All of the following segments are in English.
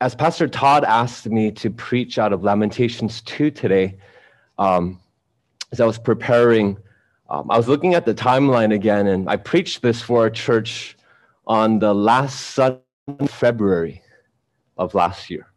As Pastor Todd asked me to preach out of Lamentations 2 today, as I was preparing, I was looking at the timeline again, and I preached this for our church on the last Sunday in February of last year.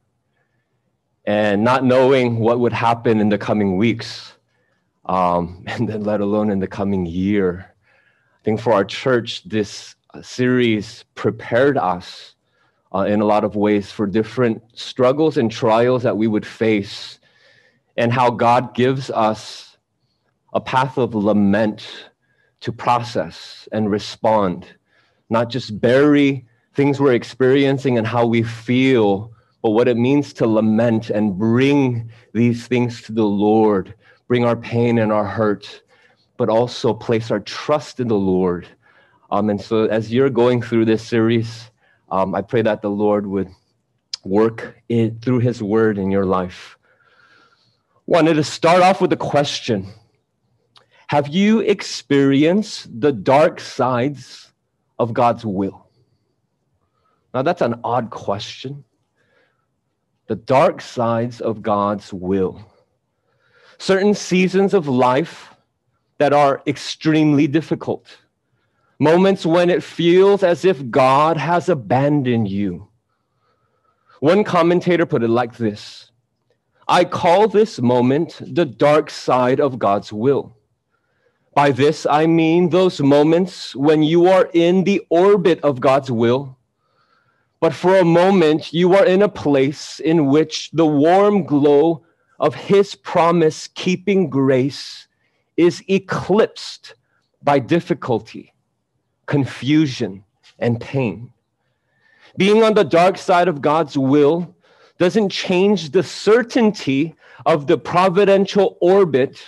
And not knowing what would happen in the coming weeks, and then let alone in the coming year. I think for our church, this series prepared us in a lot of ways for different struggles and trials that we would face, and how God gives us a path of lament to process and respond, not just bury things we're experiencing and how we feel, but what it means to lament and bring these things to the Lord, bring our pain and our hurt, but also place our trust in the Lord. And so as you're going through this series, I pray that the Lord would work it through his word in your life. Wanted to start off with a question. Have you experienced the dark sides of God's will? Now that's an odd question. The dark sides of God's will. Certain seasons of life that are extremely difficult. Moments when it feels as if God has abandoned you. One commentator put it like this: I call this moment the dark side of God's will. By this, I mean those moments when you are in the orbit of God's will, but for a moment you are in a place in which the warm glow of his promise-keeping grace is eclipsed by difficulty, confusion, and pain. Being on the dark side of God's will doesn't change the certainty of the providential orbit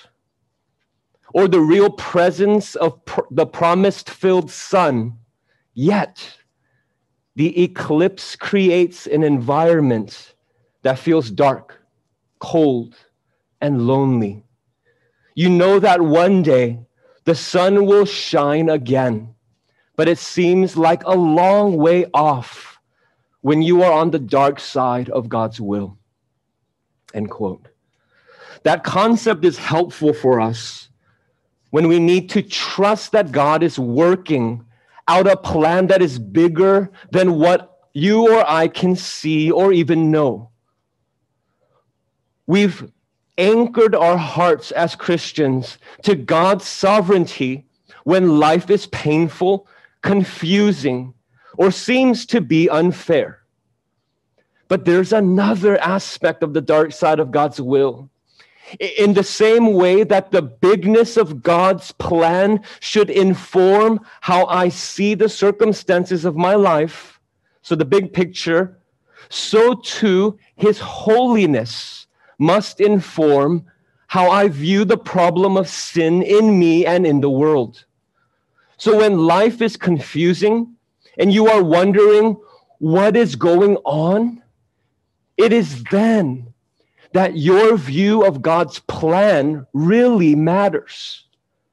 or the real presence of the promise-filled sun. Yet, the eclipse creates an environment that feels dark, cold, and lonely. You know that one day the sun will shine again, but it seems like a long way off when you are on the dark side of God's will. End quote. That concept is helpful for us when we need to trust that God is working out a plan that is bigger than what you or I can see or even know. We've anchored our hearts as Christians to God's sovereignty when life is painful, confusing, or seems to be unfair. But there's another aspect of the dark side of God's will. In the same way that the bigness of God's plan should inform how I see the circumstances of my life, so the big picture, so too his holiness must inform how I view the problem of sin in me and in the world. So when life is confusing and you are wondering what is going on, it is then that your view of God's plan really matters.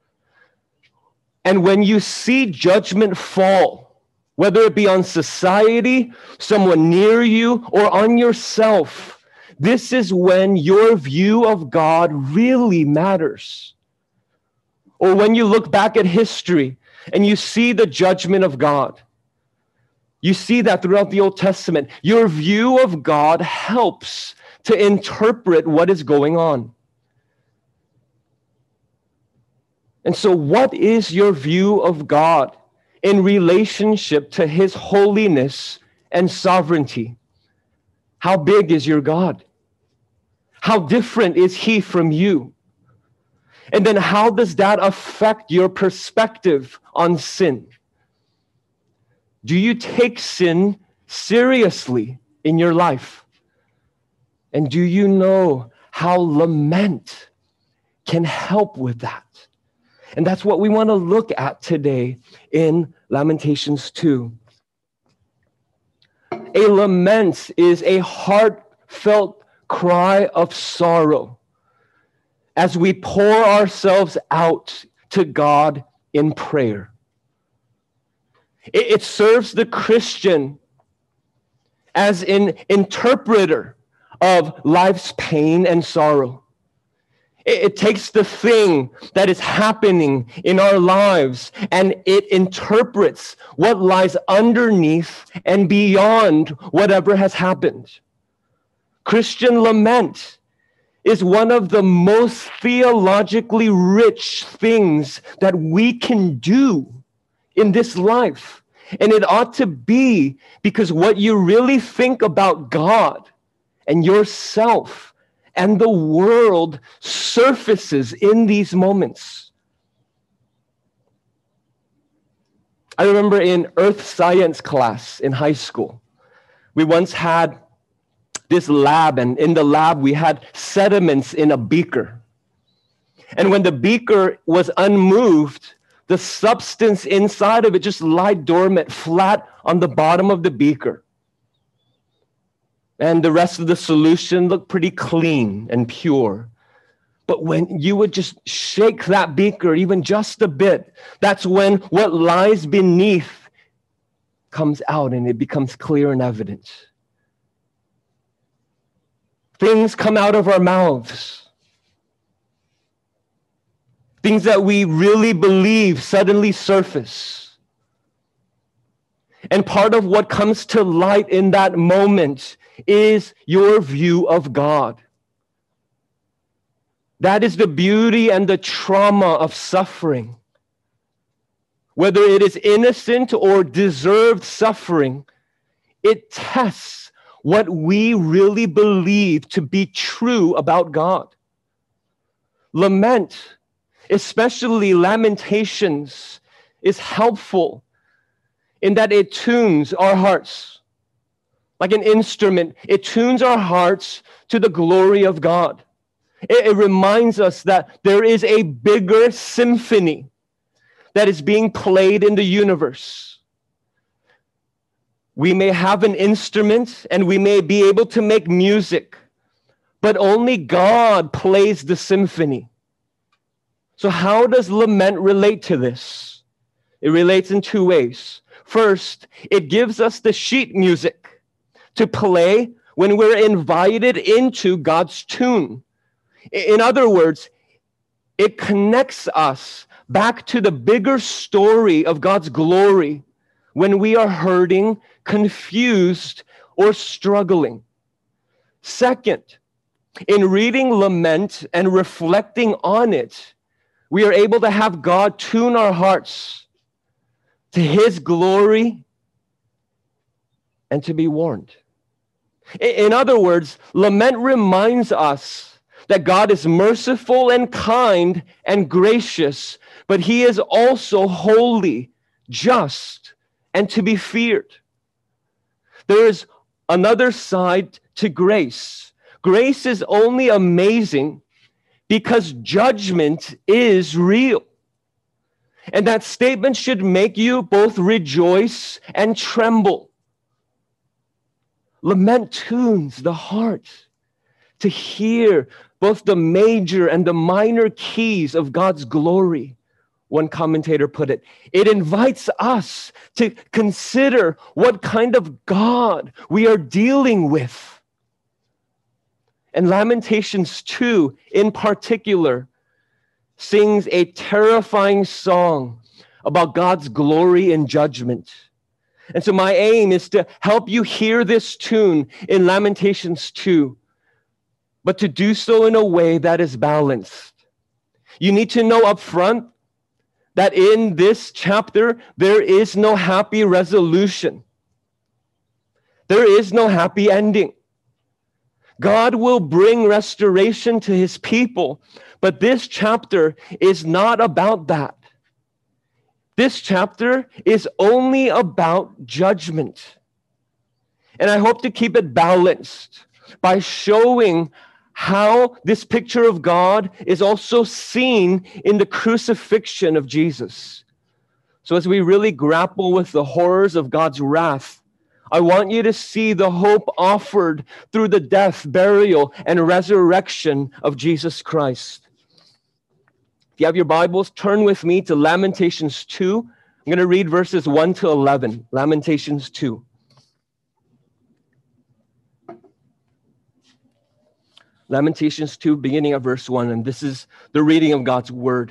And when you see judgment fall, whether it be on society, someone near you, or on yourself, this is when your view of God really matters. Or when you look back at history and you see the judgment of God, you see that throughout the Old Testament, your view of God helps to interpret what is going on. And so what is your view of God in relationship to his holiness and sovereignty? How big is your God? How different is he from you? And then how does that affect your perspective on sin? Do you take sin seriously in your life? And do you know how lament can help with that? And that's what we want to look at today in Lamentations 2. A lament is a heartfelt cry of sorrow as we pour ourselves out to God in prayer. It serves the Christian as an interpreter of life's pain and sorrow. It takes the thing that is happening in our lives and it interprets what lies underneath and beyond whatever has happened. Christian lament is one of the most theologically rich things that we can do in this life. And it ought to be, because what you really think about God and yourself and the world surfaces in these moments. I remember in earth science class in high school, we once had this lab, and in the lab we had sediments in a beaker. And when the beaker was unmoved, the substance inside of it just lied dormant, flat on the bottom of the beaker. And the rest of the solution looked pretty clean and pure. But when you would just shake that beaker even just a bit, that's when what lies beneath comes out and it becomes clear and evident. Things come out of our mouths. Things that we really believe suddenly surface. And part of what comes to light in that moment is your view of God. That is the beauty and the trauma of suffering. Whether it is innocent or deserved suffering, it tests what we really believe to be true about God. Lament, especially Lamentations, is helpful in that it tunes our hearts. Like an instrument, it tunes our hearts to the glory of God. It reminds us that there is a bigger symphony that is being played in the universe. We may have an instrument and we may be able to make music, but only God plays the symphony. So how does lament relate to this? It relates in two ways. First, it gives us the sheet music to play when we're invited into God's tune. In other words, it connects us back to the bigger story of God's glory when we are hurting, confused, or struggling. Second, in reading lament and reflecting on it, we are able to have God tune our hearts to His glory and to be warned. In other words, lament reminds us that God is merciful and kind and gracious, but He is also holy, just, and to be feared. There is another side to grace. Grace is only amazing because judgment is real. And that statement should make you both rejoice and tremble. Lament tunes the heart to hear both the major and the minor keys of God's glory. One commentator put it, it invites us to consider what kind of God we are dealing with. And Lamentations 2, in particular, sings a terrifying song about God's glory and judgment. And so my aim is to help you hear this tune in Lamentations 2, but to do so in a way that is balanced. You need to know up front that in this chapter, there is no happy resolution. There is no happy ending. God will bring restoration to His people, but this chapter is not about that. This chapter is only about judgment. And I hope to keep it balanced by showing how this picture of God is also seen in the crucifixion of Jesus. So as we really grapple with the horrors of God's wrath, I want you to see the hope offered through the death, burial, and resurrection of Jesus Christ. If you have your Bibles, turn with me to Lamentations 2. I'm going to read verses 1 to 11. Lamentations 2. Lamentations 2, beginning at verse 1, and this is the reading of God's word.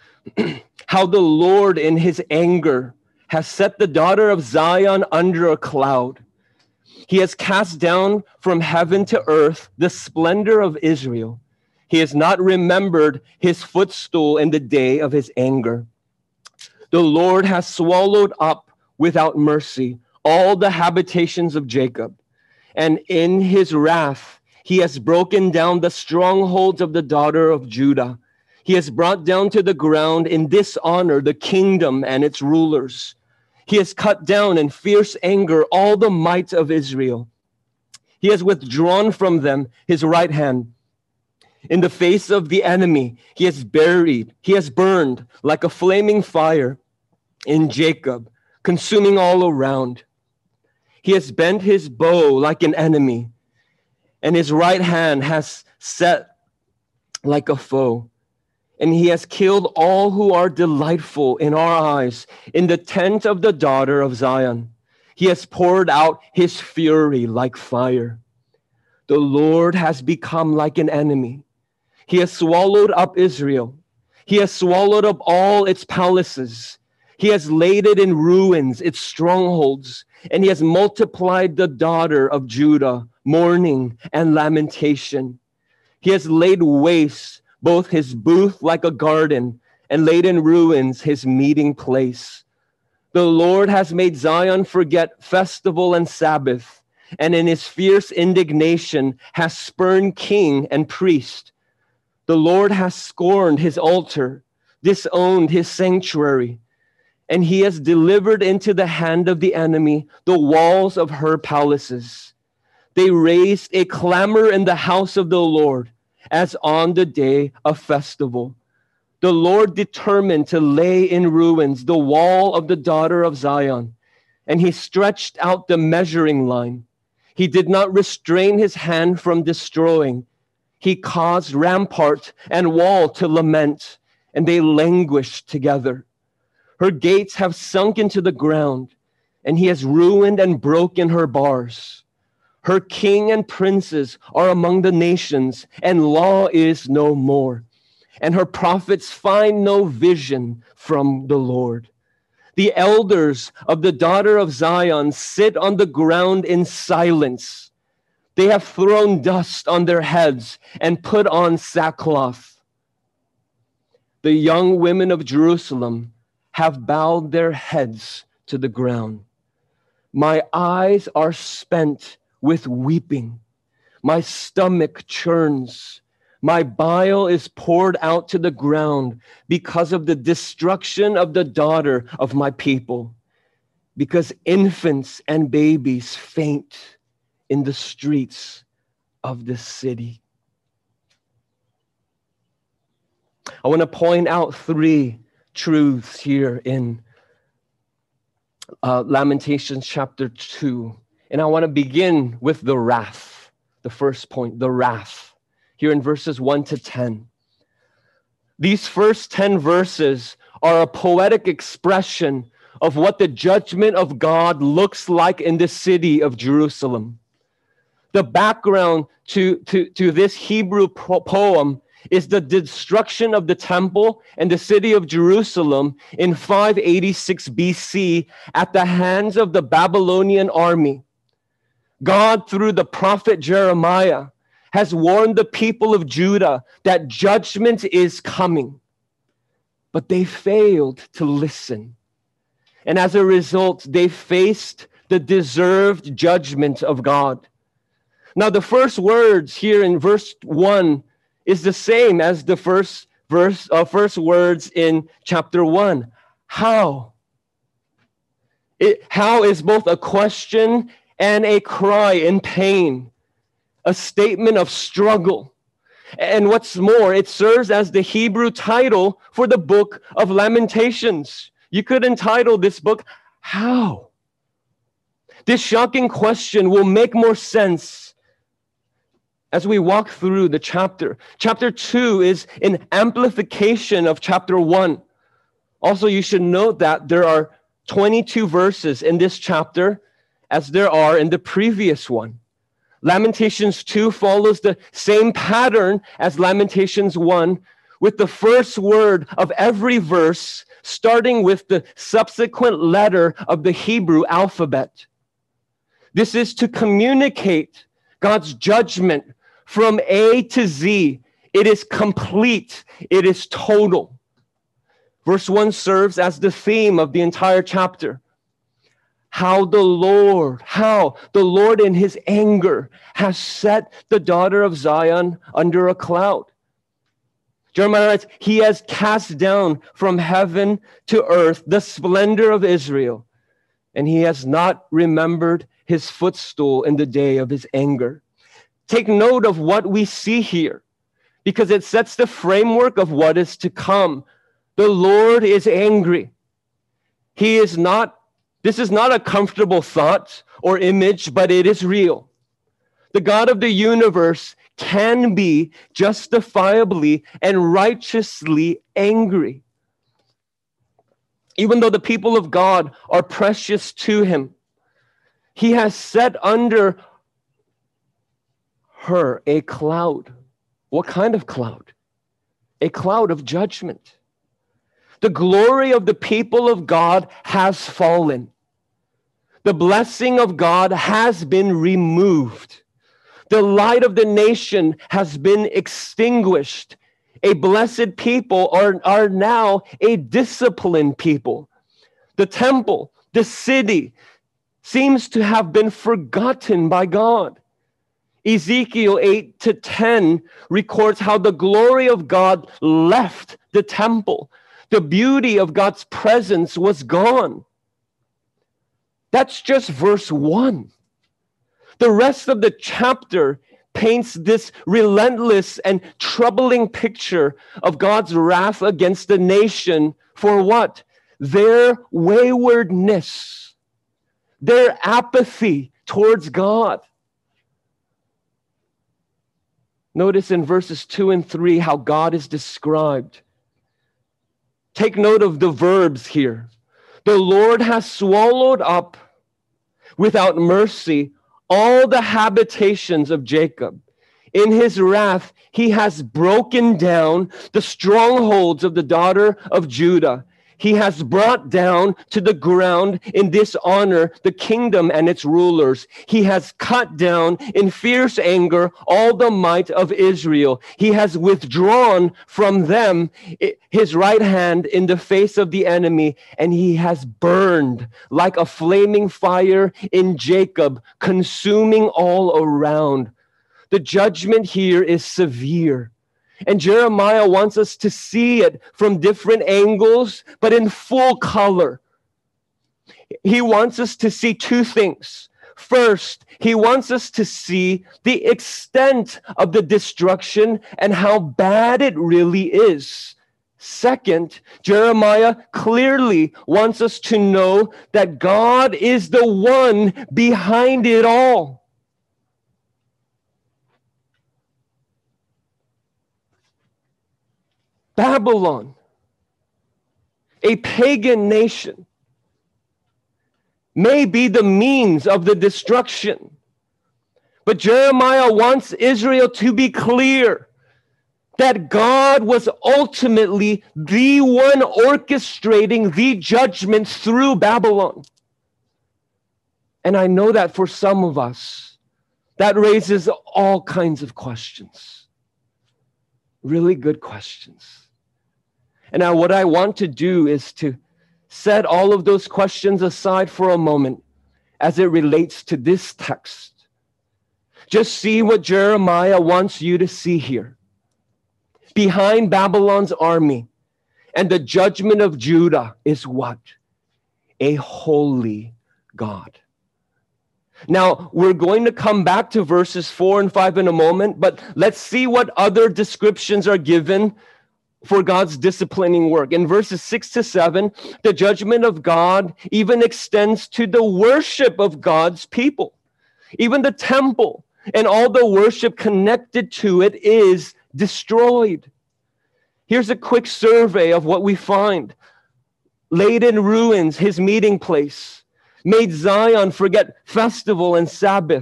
How the Lord in his anger has set the daughter of Zion under a cloud. He has cast down from heaven to earth the splendor of Israel. He has not remembered his footstool in the day of his anger. The Lord has swallowed up without mercy all the habitations of Jacob, and in his wrath he has broken down the strongholds of the daughter of Judah. He has brought down to the ground in dishonor the kingdom and its rulers. He has cut down in fierce anger all the might of Israel. He has withdrawn from them his right hand. In the face of the enemy, he has burned like a flaming fire in Jacob, consuming all around. He has bent his bow like an enemy, and his right hand has set like a foe. And he has killed all who are delightful in our eyes in the tent of the daughter of Zion. He has poured out his fury like fire. The Lord has become like an enemy. He has swallowed up Israel. He has swallowed up all its palaces. He has laid it in ruins, its strongholds, and he has multiplied the daughter of Judah, mourning and lamentation. He has laid waste both his booth like a garden, and laid in ruins his meeting place. The Lord has made Zion forget festival and Sabbath, and in his fierce indignation has spurned king and priest. The Lord has scorned his altar, disowned his sanctuary, and he has delivered into the hand of the enemy the walls of her palaces. They raised a clamor in the house of the Lord, as on the day of festival. The Lord determined to lay in ruins the wall of the daughter of Zion, and he stretched out the measuring line. He did not restrain his hand from destroying. He caused rampart and wall to lament, and they languished together. Her gates have sunk into the ground, and he has ruined and broken her bars. Her king and princes are among the nations, and law is no more. And her prophets find no vision from the Lord. The elders of the daughter of Zion sit on the ground in silence. They have thrown dust on their heads and put on sackcloth. The young women of Jerusalem have bowed their heads to the ground. My eyes are spent with weeping. My stomach churns. My bile is poured out to the ground because of the destruction of the daughter of my people, because infants and babies faint in the streets of the city. I want to point out three truths here in Lamentations chapter 2. And I want to begin with the wrath, the first point, the wrath, here in verses 1 to 10. These first 10 verses are a poetic expression of what the judgment of God looks like in the city of Jerusalem. The background to this Hebrew poem is the destruction of the temple and the city of Jerusalem in 586 BC at the hands of the Babylonian army. God, through the prophet Jeremiah, has warned the people of Judah that judgment is coming, but they failed to listen. And as a result, they faced the deserved judgment of God. Now, the first words here in verse 1 is the same as the first words in chapter 1. How? How is both a question and a cry in pain, a statement of struggle. And what's more, it serves as the Hebrew title for the book of Lamentations. You could entitle this book, How? This shocking question will make more sense as we walk through the chapter. Chapter 2 is an amplification of chapter 1. Also, you should note that there are 22 verses in this chapter, as there are in the previous one. Lamentations 2 follows the same pattern as Lamentations 1, with the first word of every verse starting with the subsequent letter of the Hebrew alphabet. This is to communicate God's judgment from A to Z. It is complete. It is total. Verse 1 serves as the theme of the entire chapter. How the Lord in his anger has set the daughter of Zion under a cloud. Jeremiah writes, he has cast down from heaven to earth the splendor of Israel, and he has not remembered his footstool in the day of his anger. Take note of what we see here, because it sets the framework of what is to come. The Lord is angry. This is not a comfortable thought or image, but it is real. The God of the universe can be justifiably and righteously angry. Even though the people of God are precious to him, he has set under her a cloud. What kind of cloud? A cloud of judgment. The glory of the people of God has fallen. The blessing of God has been removed. The light of the nation has been extinguished. A blessed people are now a disciplined people. The temple, the city, seems to have been forgotten by God. Ezekiel 8-10 records how the glory of God left the temple. The beauty of God's presence was gone. That's just verse 1. The rest of the chapter paints this relentless and troubling picture of God's wrath against the nation for what? Their waywardness, their apathy towards God. Notice in verses 2 and 3 how God is described. Take note of the verbs here. The Lord has swallowed up without mercy all the habitations of Jacob. In his wrath, he has broken down the strongholds of the daughter of Judah. He has brought down to the ground in dishonor the kingdom and its rulers. He has cut down in fierce anger all the might of Israel. He has withdrawn from them his right hand in the face of the enemy, and he has burned like a flaming fire in Jacob, consuming all around. The judgment here is severe. And Jeremiah wants us to see it from different angles, but in full color. He wants us to see two things. First, he wants us to see the extent of the destruction and how bad it really is. Second, Jeremiah clearly wants us to know that God is the one behind it all. Babylon, a pagan nation, may be the means of the destruction. But Jeremiah wants Israel to be clear that God was ultimately the one orchestrating the judgment through Babylon. And I know that for some of us, that raises all kinds of questions. Really good questions. And now what I want to do is to set all of those questions aside for a moment as it relates to this text. Just see what Jeremiah wants you to see here. Behind Babylon's army and the judgment of Judah is what? A holy God. Now, we're going to come back to verses 4 and 5 in a moment, but let's see what other descriptions are given for God's disciplining work. In verses 6-7, the judgment of God even extends to the worship of God's people. Even the temple and all the worship connected to it is destroyed. Here's a quick survey of what we find. Laid in ruins, his meeting place. Made Zion forget festival and Sabbath.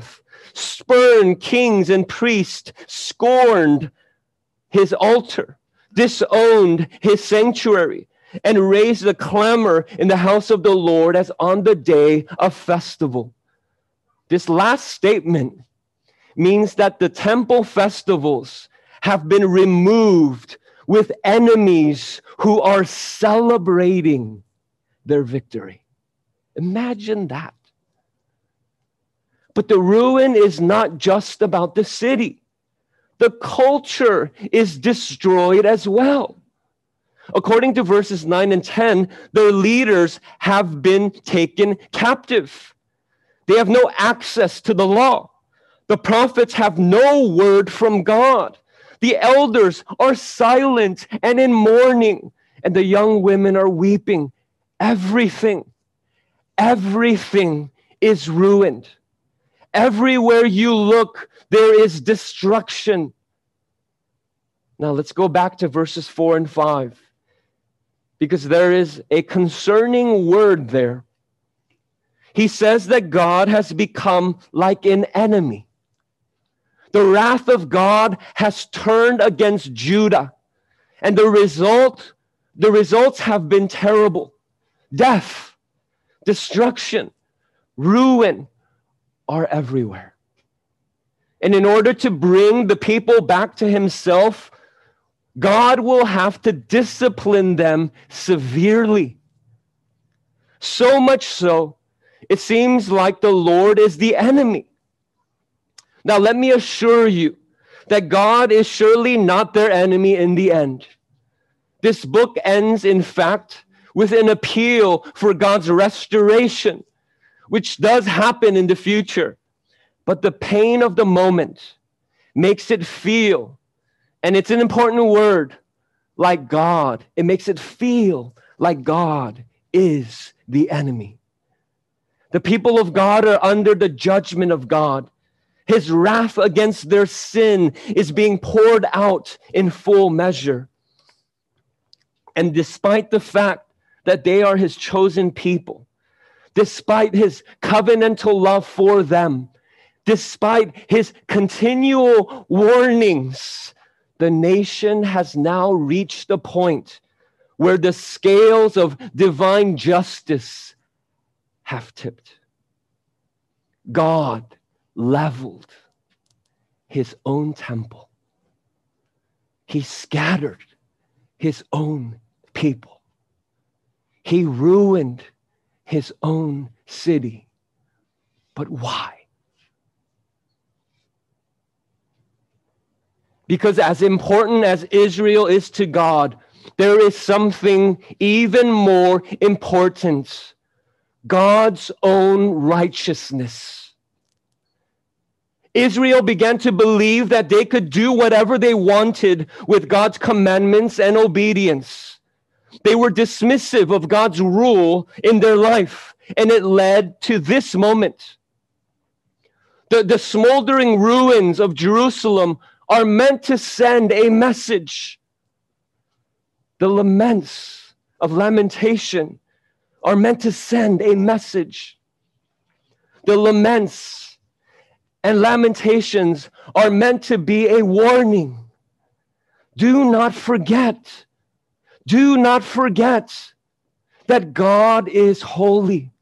spurned kings and priests, scorned his altar, disowned his sanctuary, and raised a clamor in the house of the Lord as on the day of festival. This last statement means that the temple festivals have been removed with enemies who are celebrating their victory. Imagine that. But the ruin is not just about the city. The culture is destroyed as well. According to verses 9 and 10, their leaders have been taken captive. They have no access to the law. The prophets have no word from God. The elders are silent and in mourning, and the young women are weeping. Everything is ruined. Everywhere you look, there is destruction. Now let's go back to verses 4 and 5, because there is a concerning word there. He says that God has become like an enemy. The wrath of God has turned against Judah, and the results have been terrible. Death, destruction, ruin are everywhere. And in order to bring the people back to himself, God will have to discipline them severely. So much so, it seems like the Lord is the enemy. Now, let me assure you that God is surely not their enemy in the end. This book ends, in fact, with an appeal for God's restoration, which does happen in the future. But the pain of the moment makes it feel, and it's an important word, like God. It makes it feel like God is the enemy. The people of God are under the judgment of God. His wrath against their sin is being poured out in full measure. And despite the fact that they are his chosen people, despite his covenantal love for them, despite his continual warnings, the nation has now reached a point where the scales of divine justice have tipped. God leveled his own temple. He scattered his own people. He ruined his own city. But why? Because as important as Israel is to God, there is something even more important: God's own righteousness. Israel began to believe that they could do whatever they wanted with God's commandments and obedience. They were dismissive of God's rule in their life, and it led to this moment. The smoldering ruins of Jerusalem are meant to send a message. The laments of lamentation are meant to send a message. The laments and lamentations are meant to be a warning. Do not forget that God is holy.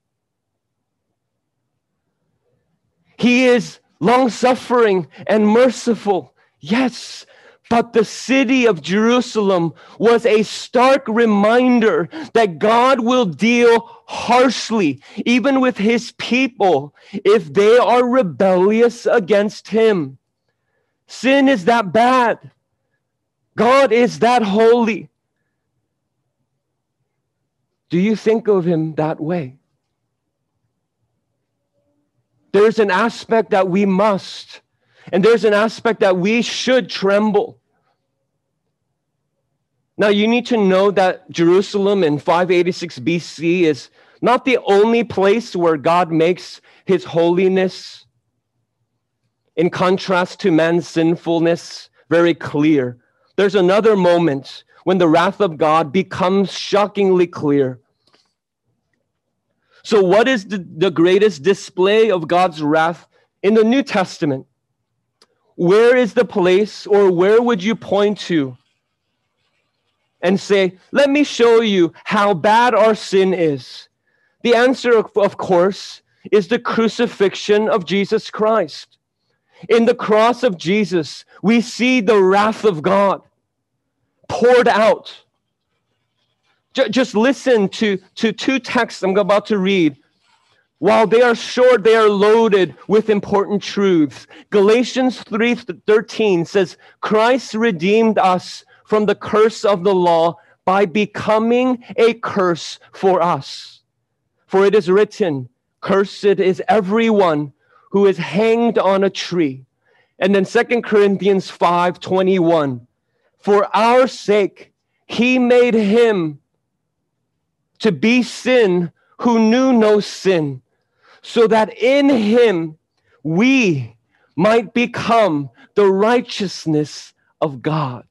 He is long-suffering and merciful, yes, but the city of Jerusalem was a stark reminder that God will deal harshly, even with his people, if they are rebellious against him. Sin is that bad. God is that holy. Do you think of him that way? There's an aspect that we must, and there's an aspect that we should tremble. Now, you need to know that Jerusalem in 586 BC is not the only place where God makes his holiness, in contrast to man's sinfulness, very clear. There's another moment when the wrath of God becomes shockingly clear. So what is the greatest display of God's wrath In the New Testament, where is the place, or where would you point to and say, let me show you how bad our sin is? The answer, of course, is the crucifixion of Jesus Christ. In the cross of Jesus, we see the wrath of God poured out. Just listen to two texts I'm about to read. While they are short, they are loaded with important truths. Galatians 3:13 says, Christ redeemed us from the curse of the law by becoming a curse for us. For it is written, cursed is everyone who is hanged on a tree. And then 2 Corinthians 5:21, for our sake, he made him to be sin who knew no sin, so that in him we might become the righteousness of God.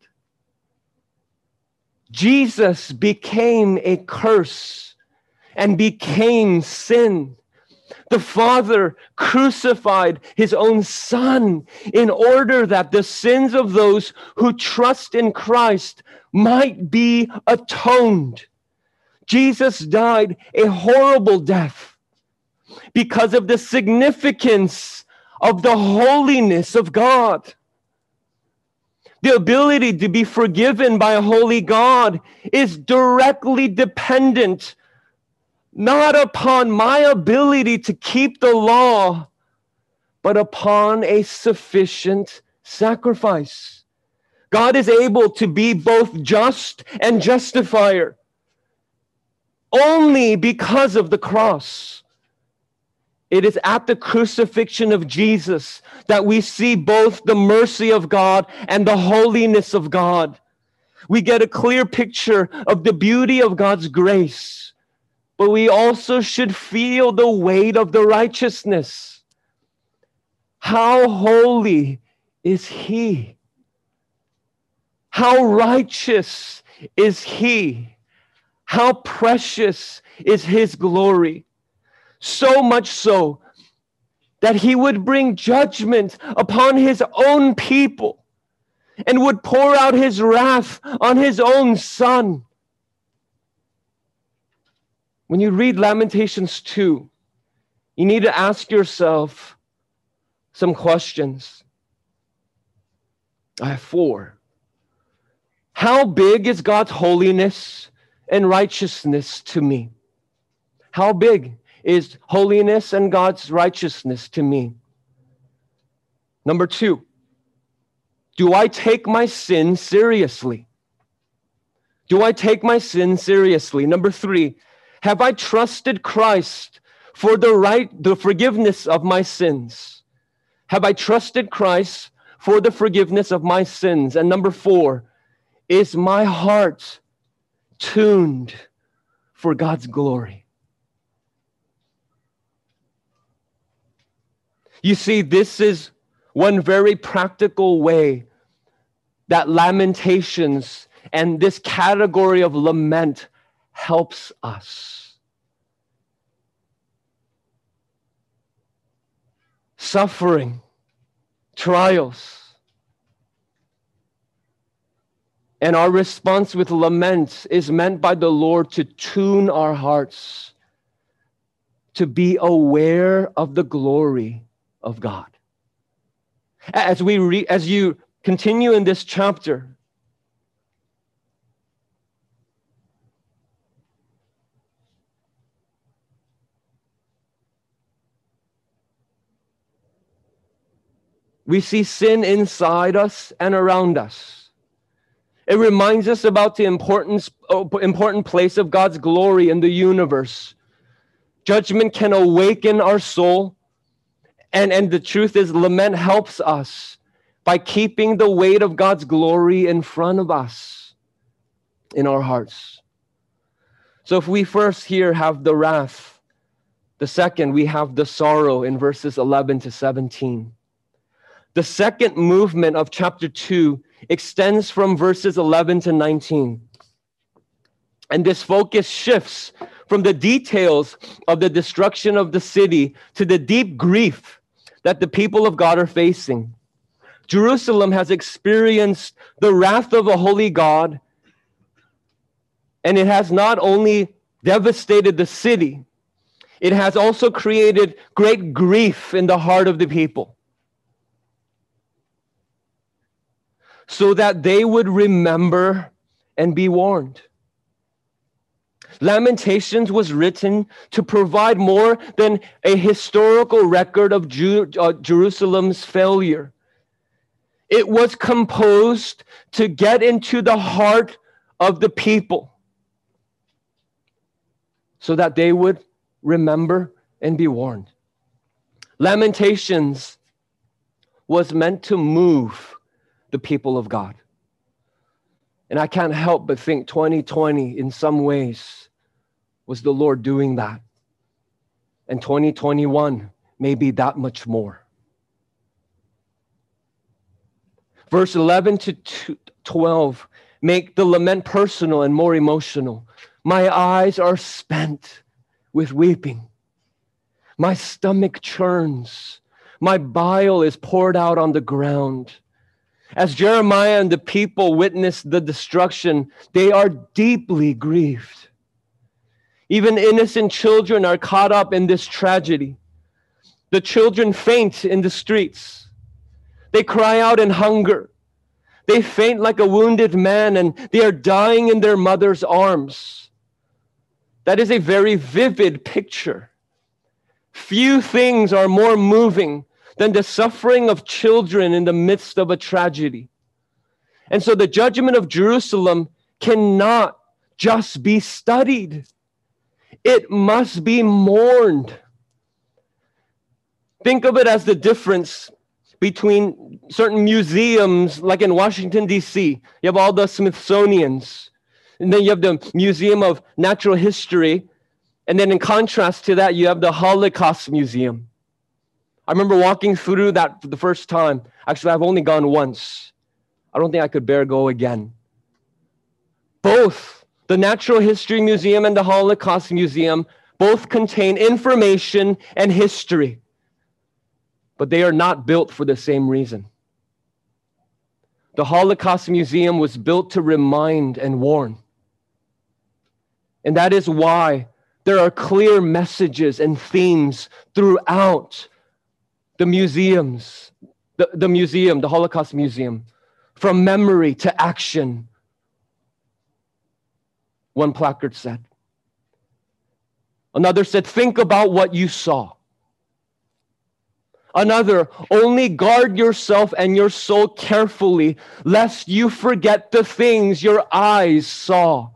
Jesus became a curse and became sin. The Father crucified his own Son in order that the sins of those who trust in Christ might be atoned. Jesus died a horrible death because of the significance of the holiness of God. The ability to be forgiven by a holy God is directly dependent not upon my ability to keep the law, but upon a sufficient sacrifice. God is able to be both just and justifier only because of the cross. It is at the crucifixion of Jesus that we see both the mercy of God and the holiness of God. We get a clear picture of the beauty of God's grace, but we also should feel the weight of the righteousness. How holy is he? How righteous is he? How precious is his glory? So much so that he would bring judgment upon his own people and would pour out his wrath on his own Son. When you read Lamentations 2, you need to ask yourself some questions. I have 4. How big is God's holiness and righteousness to me? How big is holiness and God's righteousness to me? Number 2, do I take my sin seriously? Do I take my sin seriously? Number 3, have I trusted Christ for the forgiveness of my sins? Have I trusted Christ for the forgiveness of my sins? And number 4, is my heart tuned for God's glory? You see, this is one very practical way that Lamentations and this category of lament helps us. Suffering, trials, and our response with lament is meant by the Lord to tune our hearts to be aware of the glory of God. As you continue in this chapter, we see sin inside us and around us. It reminds us about the important place of God's glory in the universe. Judgment can awaken our soul. And the truth is, lament helps us by keeping the weight of God's glory in front of us in our hearts. So if we first here have the wrath, the second, we have the sorrow in verses 11 to 17. The second movement of chapter 2 extends from verses 11 to 19. And this focus shifts from the details of the destruction of the city to the deep grief that the people of God are facing. Jerusalem has experienced the wrath of a holy God, and it has not only devastated the city, it has also created great grief in the heart of the people, so that they would remember and be warned. Lamentations was written to provide more than a historical record of Jerusalem's failure. It was composed to get into the heart of the people so that they would remember and be warned. Lamentations was meant to move the people of God. And I can't help but think 2020 in some ways was the Lord doing that. And 2021 may be that much more. Verse 11 to 12 make the lament personal and more emotional. My eyes are spent with weeping. My stomach churns. My bile is poured out on the ground. As Jeremiah and the people witness the destruction, they are deeply grieved. Even innocent children are caught up in this tragedy. The children faint in the streets. They cry out in hunger. They faint like a wounded man, and they are dying in their mother's arms. That is a very vivid picture. Few things are more moving than the suffering of children in the midst of a tragedy. And so the judgment of Jerusalem cannot just be studied. It must be mourned. Think of it as the difference between certain museums, like in Washington, D.C. You have all the Smithsonians, and then you have the Museum of Natural History, and then in contrast to that, you have the Holocaust Museum. I remember walking through that for the first time. Actually, I've only gone once. I don't think I could bear go again. Both the Natural History Museum and the Holocaust Museum both contain information and history, but they are not built for the same reason. The Holocaust Museum was built to remind and warn. And that is why there are clear messages and themes throughout the museums, the Holocaust Museum, from memory to action. One placard said. Another said, think about what you saw. Another, only guard yourself and your soul carefully, lest you forget the things your eyes saw.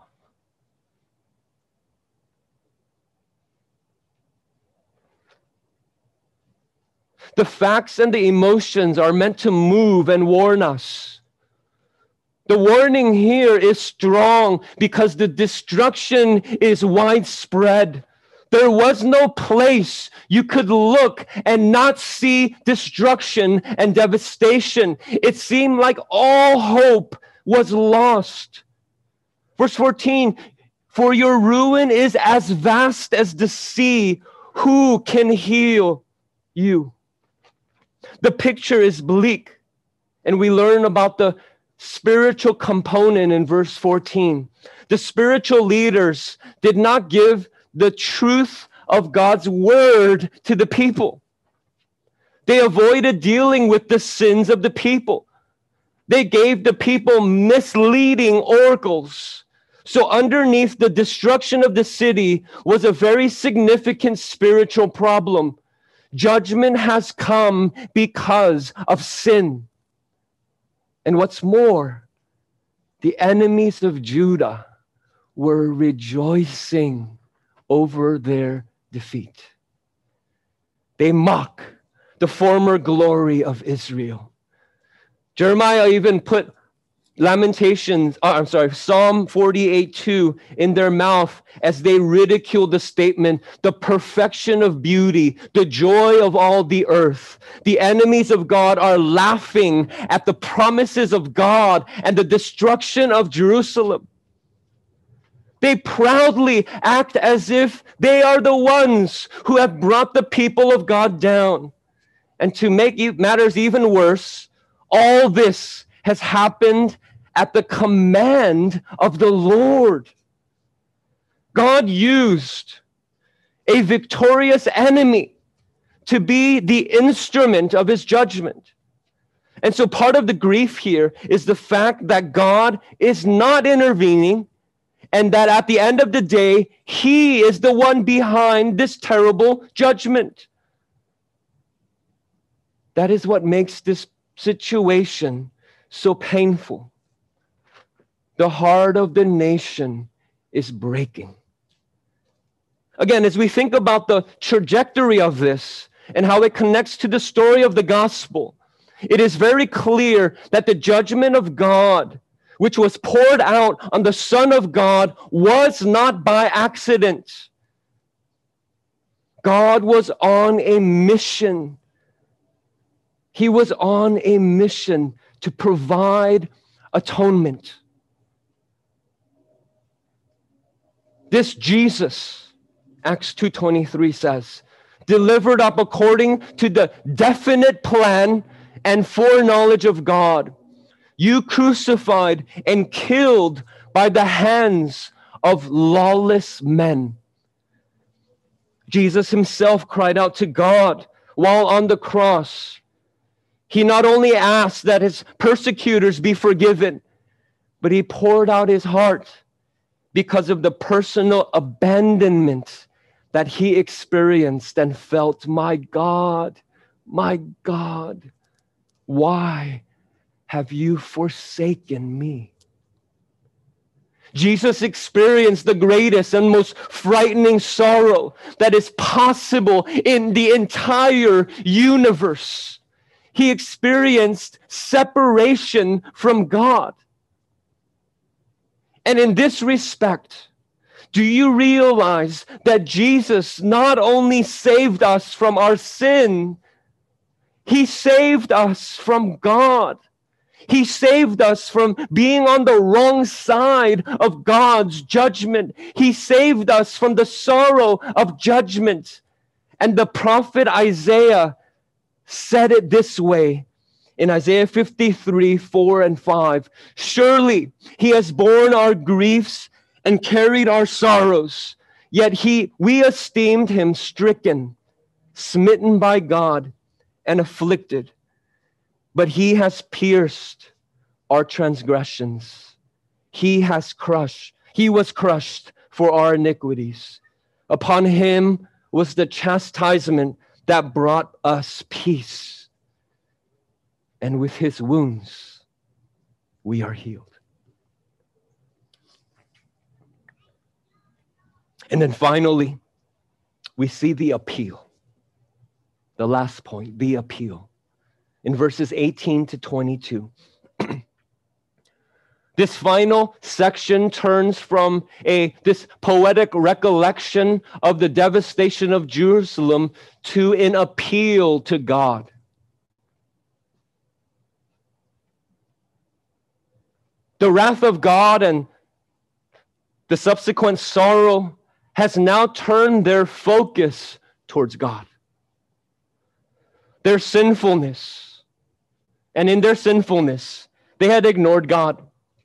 The facts and the emotions are meant to move and warn us. The warning here is strong because the destruction is widespread. There was no place you could look and not see destruction and devastation. It seemed like all hope was lost. Verse 14, for your ruin is as vast as the sea. Who can heal you? The picture is bleak, and we learn about the spiritual component in verse 14. The spiritual leaders did not give the truth of God's word to the people. They avoided dealing with the sins of the people. They gave the people misleading oracles. So underneath the destruction of the city was a very significant spiritual problem. Judgment has come because of sin. And what's more, the enemies of Judah were rejoicing over their defeat. They mock the former glory of Israel. Jeremiah even put Psalm 48:2 in their mouth as they ridiculed the statement, the perfection of beauty, the joy of all the earth. The enemies of God are laughing at the promises of God and the destruction of Jerusalem. They proudly act as if they are the ones who have brought the people of God down. And to make matters even worse, all this has happened at the command of the Lord. God used a victorious enemy to be the instrument of his judgment. And so part of the grief here is the fact that God is not intervening, and that at the end of the day, he is the one behind this terrible judgment. That is what makes this situation so painful. The heart of the nation is breaking. Again, as we think about the trajectory of this and how it connects to the story of the gospel, it is very clear that the judgment of God, which was poured out on the Son of God, was not by accident. God was on a mission. He was on a mission to provide atonement. This Jesus, Acts 2:23 says, delivered up according to the definite plan and foreknowledge of God, you crucified and killed by the hands of lawless men. Jesus himself cried out to God while on the cross. He not only asked that his persecutors be forgiven, but he poured out his heart because of the personal abandonment that he experienced and felt. My God, why have you forsaken me? Jesus experienced the greatest and most frightening sorrow that is possible in the entire universe. He experienced separation from God. And in this respect, do you realize that Jesus not only saved us from our sin, he saved us from God. He saved us from being on the wrong side of God's judgment. He saved us from the sorrow of judgment. And the prophet Isaiah said it this way in Isaiah 53:4-5. Surely he has borne our griefs and carried our sorrows, yet we esteemed him stricken, smitten by God, and afflicted. But he has pierced our transgressions. He was crushed for our iniquities. Upon him was the chastisement that brought us peace. And with his wounds, we are healed. And then finally, we see the appeal. The last point, the appeal. In verses 18-22. This final section turns from this poetic recollection of the devastation of Jerusalem to an appeal to God. The wrath of God and the subsequent sorrow has now turned their focus towards God. Their sinfulness, and in their sinfulness, they had ignored God.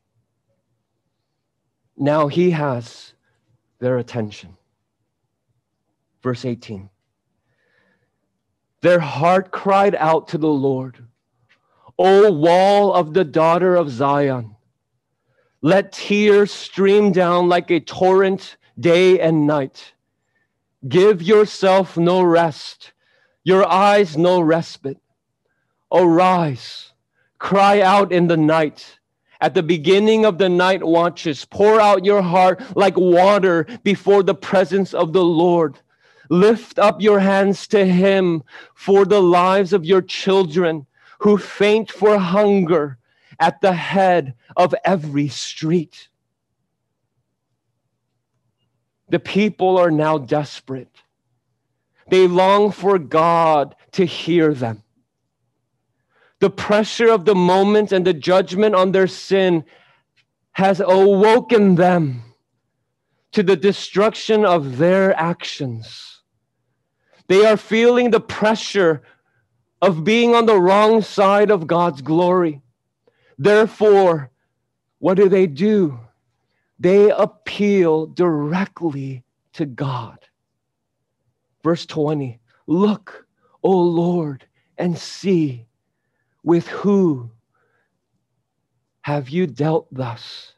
Now he has their attention. Verse 18. Their heart cried out to the Lord, O wall of the daughter of Zion, let tears stream down like a torrent day and night. Give yourself no rest, your eyes no respite. Arise, cry out in the night. At the beginning of the night watches, pour out your heart like water before the presence of the Lord. Lift up your hands to him for the lives of your children who faint for hunger at the head of every street. The people are now desperate. They long for God to hear them. The pressure of the moment and the judgment on their sin has awoken them to the destruction of their actions. They are feeling the pressure of being on the wrong side of God's glory. Therefore, what do? They appeal directly to God. Verse 20, look, O Lord, and see, with who have you dealt thus?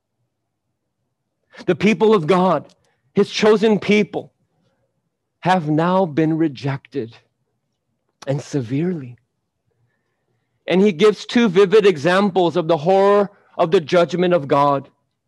The people of God, his chosen people, have now been rejected, and severely. And he gives two vivid examples of the horror of the judgment of God.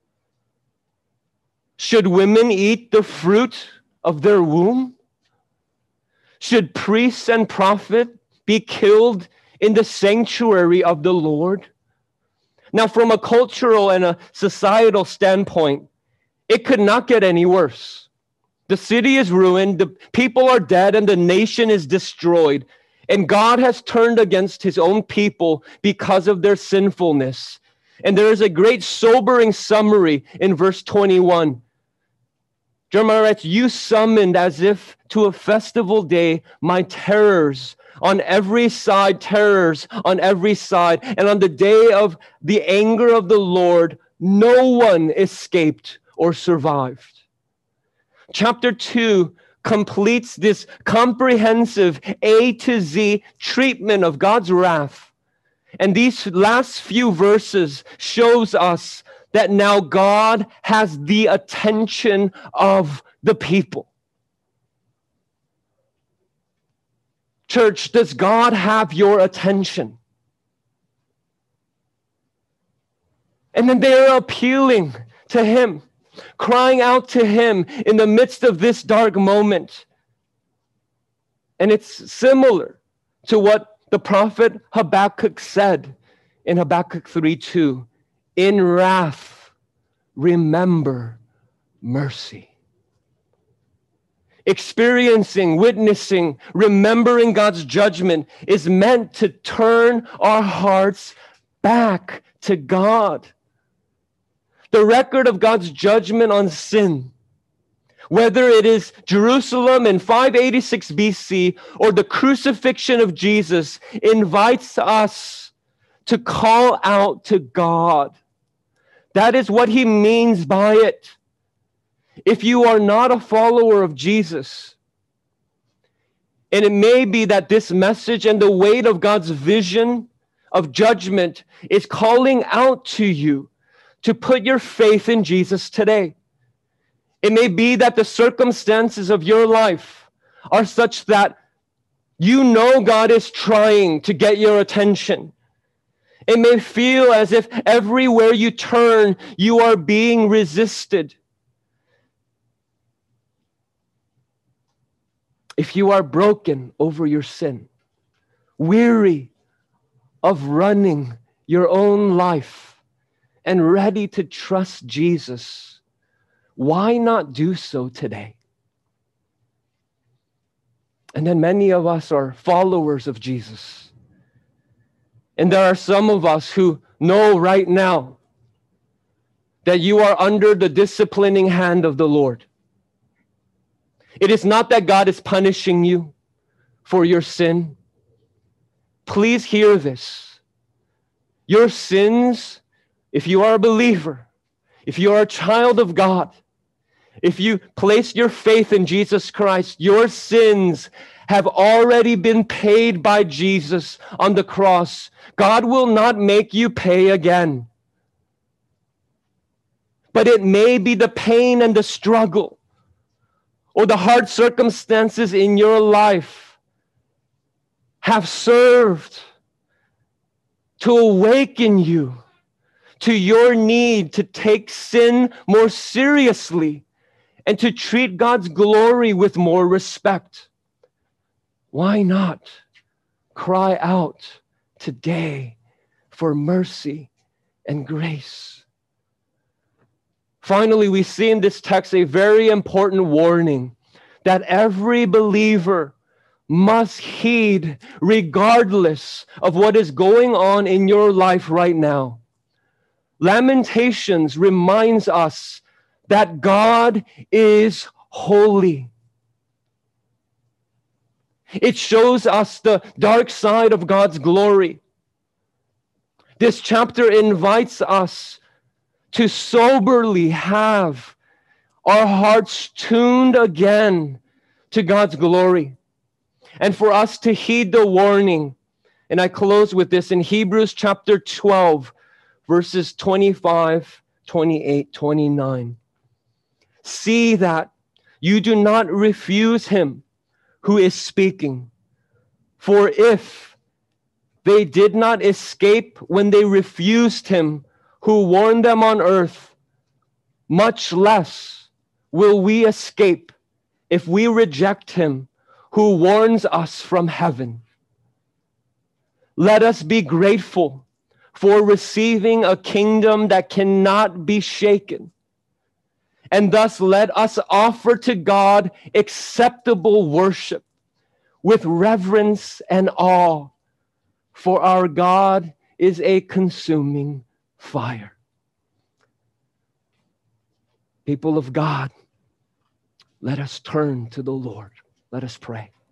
Should women eat the fruit of their womb? Should priests and prophets be killed in the sanctuary of the Lord? Now, from a cultural and a societal standpoint, it could not get any worse. The city is ruined, the people are dead, and the nation is destroyed. And God has turned against his own people because of their sinfulness. And there is a great sobering summary in verse 21. Jeremiah writes, you summoned as if to a festival day my terrors on every side, terrors on every side. And on the day of the anger of the Lord, no one escaped or survived. Chapter 2 completes this comprehensive A to Z treatment of God's wrath. And these last few verses shows us that now God has the attention of the people. Church, does God have your attention? And then they are appealing to him, crying out to him in the midst of this dark moment. And it's similar to what the prophet Habakkuk said in Habakkuk 3:2. In wrath, remember mercy. Experiencing, witnessing, remembering God's judgment is meant to turn our hearts back to God. The record of God's judgment on sin, whether it is Jerusalem in 586 BC or the crucifixion of Jesus, invites us to call out to God. That is what he means by it. If you are not a follower of Jesus, and it may be that this message and the weight of God's vision of judgment is calling out to you to put your faith in Jesus today. It may be that the circumstances of your life are such that you know God is trying to get your attention. It may feel as if everywhere you turn, you are being resisted. If you are broken over your sin, weary of running your own life, and ready to trust Jesus, why not do so today? And then many of us are followers of Jesus. And there are some of us who know right now that you are under the disciplining hand of the Lord. It is not that God is punishing you for your sin. Please hear this. Your sins, if you are a believer, if you are a child of God, if you place your faith in Jesus Christ, your sins have already been paid by Jesus on the cross. God will not make you pay again. But it may be the pain and the struggle or the hard circumstances in your life have served to awaken you to your need to take sin more seriously and to treat God's glory with more respect. Why not cry out today for mercy and grace? Finally, we see in this text a very important warning that every believer must heed regardless of what is going on in your life right now. Lamentations reminds us that God is holy. It shows us the dark side of God's glory. This chapter invites us to soberly have our hearts tuned again to God's glory, and for us to heed the warning. And I close with this in Hebrews chapter 12, verses 25, 28, 29. See that you do not refuse him who is speaking. For if they did not escape when they refused him who warned them on earth, much less will we escape if we reject him who warns us from heaven. Let us be grateful for receiving a kingdom that cannot be shaken. And thus let us offer to God acceptable worship with reverence and awe, for our God is a consuming fire. People of God, let us turn to the Lord. Let us pray.